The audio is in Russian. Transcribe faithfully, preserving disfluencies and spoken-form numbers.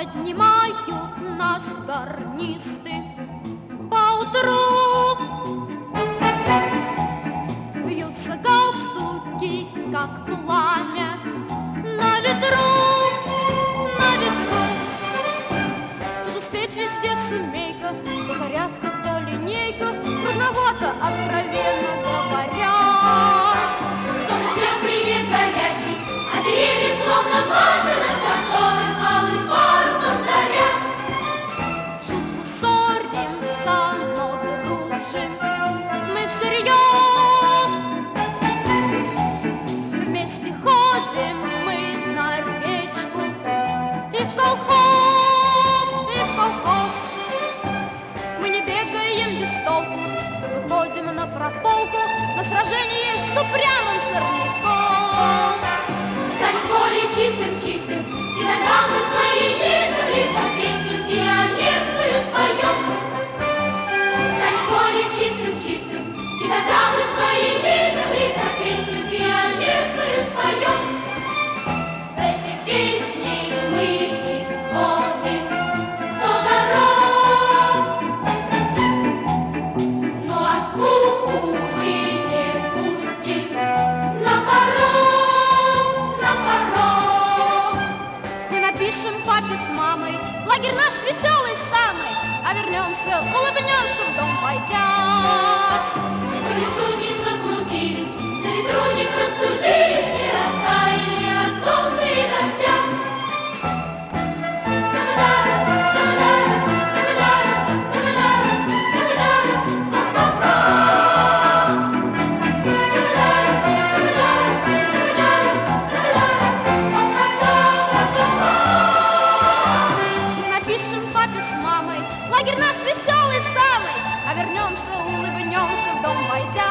поднимают нас гарнисты поутру. Вьются галстуки, как пламя на ветру, на ветру. Тут успеть везде семейка, то зарядка, то линейка, трудновато, откровенно говоря. Солнце привет горячий, а деревья словно башни, над которым алым парусом заря. В шутку ссоримся, но дружим мы всерьез. Вместе ходим мы на речку и в колхоз, и в колхоз. Мы не бегаем без толку, выходим на прополку, на сражение с упрямым сорняком. Станет поле чистым-чистым, и тогда мы с твоей низкой под песню пионерскую споем. Станет поле чистым-чистым, и тогда мы с твоей низкой под песню пионерскую споем. С этой песней мы исходим сто дорог, ну а скуку мы не пустим на порог, на порог. Мы напишем папе с мамой, лагерь наш веселый самый, а вернемся, улыбнемся в дом пойдя. В лесу не заблудились, на ветру не простудились, не растаяли от солнца и дождя. Дамадара, дамадара, дамадара, дамадара, дамадара, па-па-па. Дамадара, дамадара, дамадара, дамадара, па-па-па. Мы напишем папе с мамой, лагерь наш веселый самый, а вернемся, улыбнемся в дом пойдя.